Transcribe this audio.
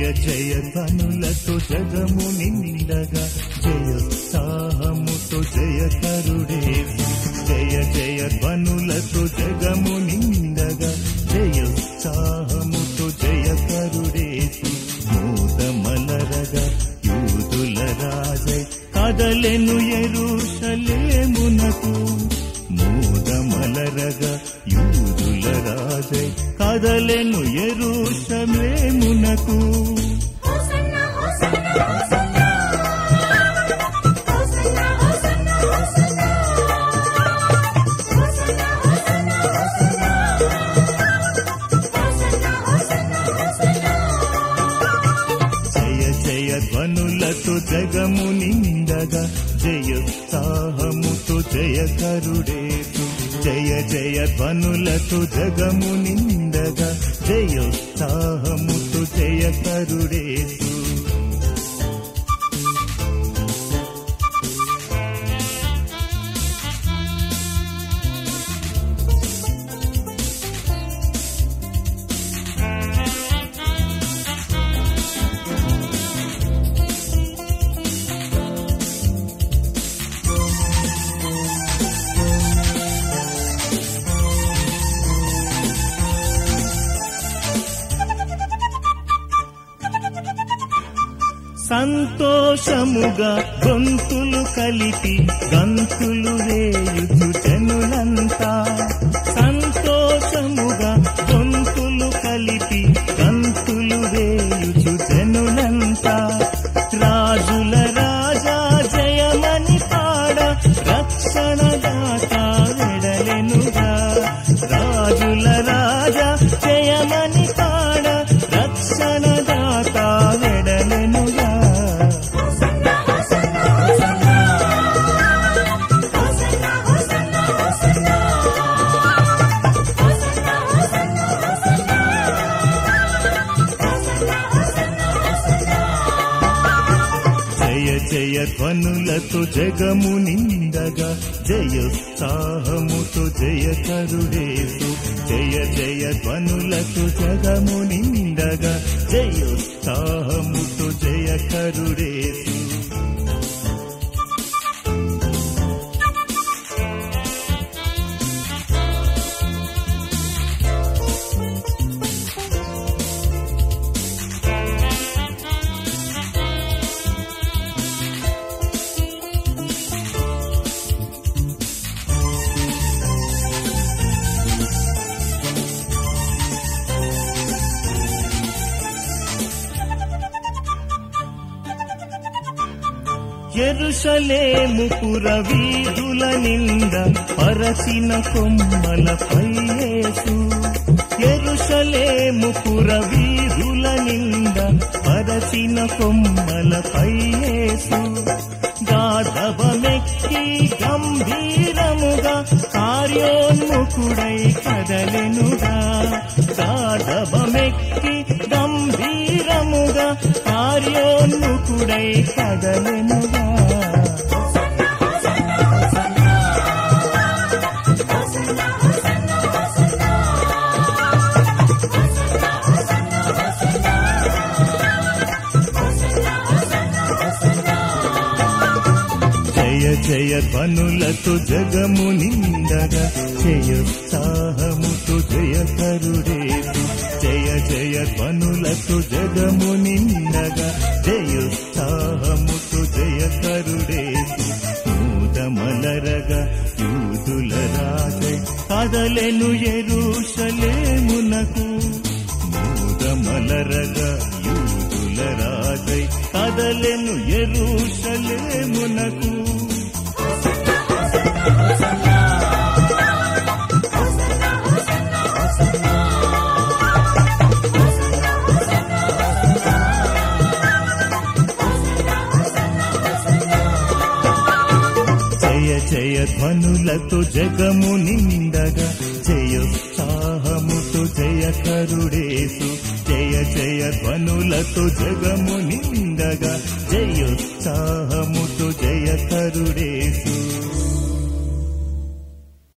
జయ ధ్వనులతో జగము నిండగా జయోత్సాహముతో జయకరుడేసు జయ జయ ధ్వనులతో జగము నిండగా జయోత్సాహముతో జయకరుడేసు మోదమలరగా యూదుల రాజై కదలెను యెరూషలేమునకు మోదమలరగా యూదుల రాజై కదలెను యెరూషలేమునకు ధ్వనులతో జగము నిండగా జయోత్సాహముతో జయకరుడేసు జయ జయ ధ్వనులతో జగము నిండగా జయోత్సాహముతో జయకరుడేసు సంతోషముగా గొంతులు కలిపి గంతులు వేయుచు జనులంతా సంతోషముగా గొంతులు కలిపి గంతులు వేయుచు జనులంతా రాజుల రాజా జయమని పాడ రక్షణదాత వెడలెనుగా రాజుల రాజా జయమని పాడ రక్షణదాత వెడలెనుగా జయ ధ్వనులతో జగము నిండగా జయోత్సాహముతో జయకరుడేసు జయ జయ ధ్వనులతో జగము నిండగా జయోత్సాహముతో జయకరుడేసు యెరూషలేము పుర వీధుల నింద పరచిన కొమ్మలపై యేసు యెరూషలేము పుర వీధుల నింద పరచిన కొమ్మలపై యేసు గాధవమెక్కి గంభీరముగా కార్యోన్ముఖుడై కదలెనుగా గాధవమెక్కి గంభీరముగా కార్యోన్ముఖుడై కదలెనుగా జయ జయ ధ్వనులతో జగము నిండగా జయోత్సాహముతో జయకరుడేసు జయ జయ ధ్వనులతో జగము నిండగా జయోత్సాహముతో జయకరుడేసు మూదమలరగా యూదుల రాజై కదలెను యెరూషలేమునకు మూదమలరగా యూదుల రాజై కదలెను యెరూషలేమునకు జయ జయ ధ్వనులతో జగము నిండగా జయోత్సాహముతో జయకరుడేసు జయ జయ ధ్వనులతో జగము నిండగా జయోత్సాహముతో జయకరుడేసు